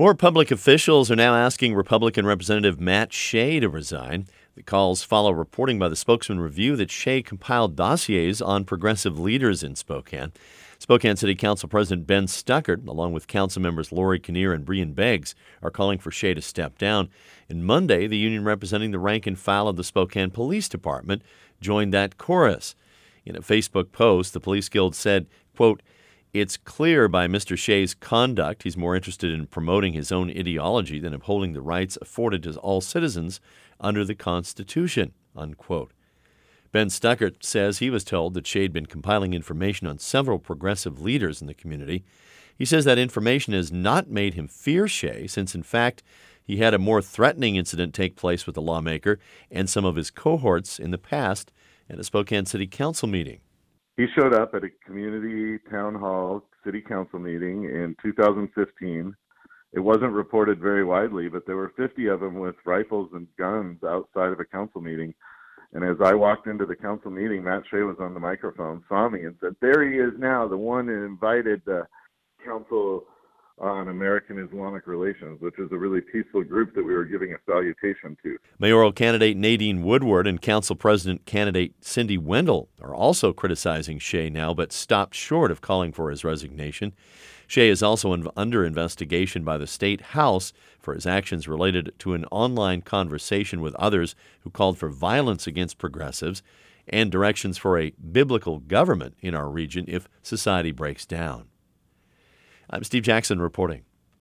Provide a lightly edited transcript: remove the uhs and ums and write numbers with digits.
More public officials are now asking Republican Representative Matt Shea to resign. The calls follow reporting by the Spokesman Review that Shea compiled dossiers on progressive leaders in Spokane. Spokane City Council President Ben Stuckert, along with council members Lori Kinnear and Brian Beggs, are calling for Shea to step down. And Monday, the union representing the rank and file of the Spokane Police Department joined that chorus. In a Facebook post, the Police Guild said, quote, "It's clear by Mr. Shea's conduct he's more interested in promoting his own ideology than upholding the rights afforded to all citizens under the Constitution," unquote. Ben Stuckert says he was told that Shea had been compiling information on several progressive leaders in the community. He says that information has not made him fear Shea, since in fact he had a more threatening incident take place with the lawmaker and some of his cohorts in the past at a Spokane City Council meeting. He showed up at a community town hall city council meeting in 2015. It wasn't reported very widely, but there were 50 of them with rifles and guns outside of a council meeting. And as I walked into the council meeting, Matt Shea was on the microphone, saw me, and said, "There he is now, the one who invited the Council on American Islamic Relations," which is a really peaceful group that we were giving a salutation to. Mayoral candidate Nadine Woodward and Council President candidate Cindy Wendell are also criticizing Shea now, but stopped short of calling for his resignation. Shea is also under investigation by the State House for his actions related to an online conversation with others who called for violence against progressives and directions for a biblical government in our region if society breaks down. I'm Steve Jackson reporting.